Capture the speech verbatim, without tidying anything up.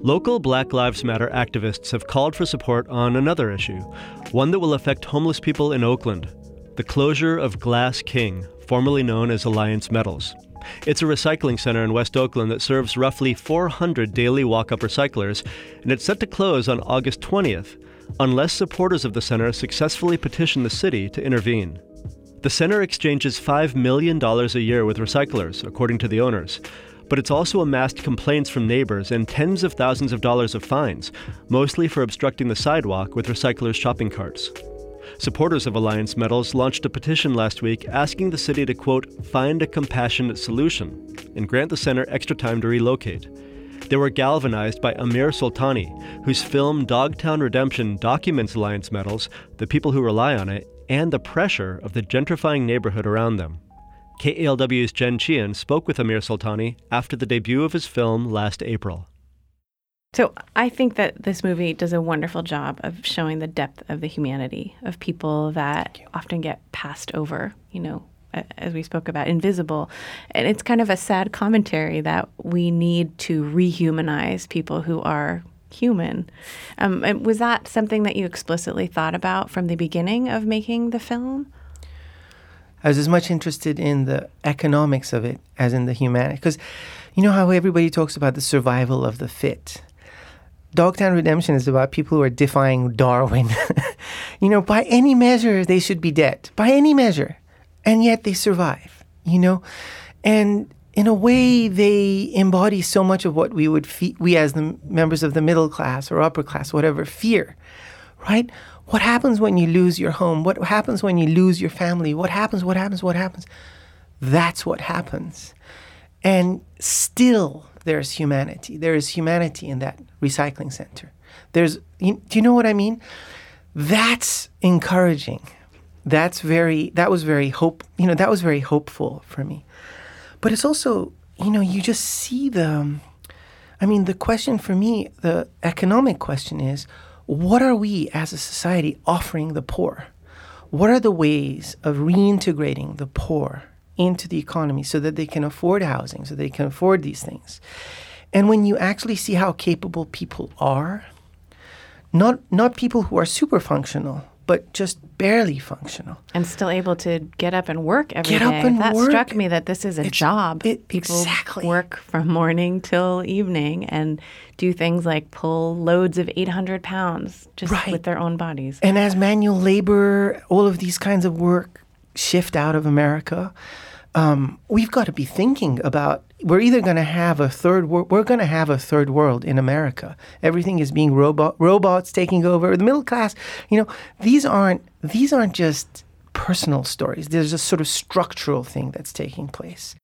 Local Black Lives Matter activists have called for support on another issue, one that will affect homeless people in Oakland: the closure of Glass King, formerly known as Alliance Metals. It's a recycling center in West Oakland that serves roughly four hundred daily walk-up recyclers, and it's set to close on August twentieth, unless supporters of the center successfully petition the city to intervene. The center exchanges five million dollars a year with recyclers, according to the owners, but it's also amassed complaints from neighbors and tens of thousands of dollars of fines, mostly for obstructing the sidewalk with recyclers' shopping carts. Supporters of Alliance Metals launched a petition last week asking the city to, quote, find a compassionate solution and grant the center extra time to relocate. They were galvanized by Amir Soltani, whose film Dogtown Redemption documents Alliance Metals, the people who rely on it, and the pressure of the gentrifying neighborhood around them. K A L W's Jen Chian spoke with Amir Soltani after the debut of his film last April. So I think that this movie does a wonderful job of showing the depth of the humanity of people that often get passed over, you know, as we spoke about, invisible. And it's kind of a sad commentary that we need to rehumanize people who are human. Um, and was that something that you explicitly thought about from the beginning of making the film? I was as much interested in the economics of it as in the humanity. Because you know how everybody talks about the survival of the fit? Dogtown Redemption is about people who are defying Darwin. You know, by any measure, they should be dead. By any measure. And yet they survive, you know? And in a way, they embody so much of what we would, fe- we as the members of the middle class or upper class, whatever, fear, right? What happens when you lose your home? What happens when you lose your family? What happens, what happens, what happens? That's what happens. And still, there's humanity. There is humanity in that recycling center. There's, you, do you know what I mean? That's encouraging. That's very, that was very hope, you know, that was very hopeful for me. But it's also, you know, you just see the, I mean, the question for me, the economic question is, what are we as a society offering the poor? What are the ways of reintegrating the poor into the economy so that they can afford housing, so they can afford these things? And when you actually see how capable people are, not not people who are super functional, but just barely functional. And still able to get up and work every get day. Up and that work. struck me that this is a it's, job. It, people exactly. work from morning till evening and do things like pull loads of eight hundred pounds just right. with their own bodies. And as manual labor, all of these kinds of work shift out of America, um, we've got to be thinking about, we're either going to have a third world, we're going to have a third world in America. Everything is being robot, robots taking over. The middle class, you know, these aren't, these aren't just personal stories. There's a sort of structural thing that's taking place.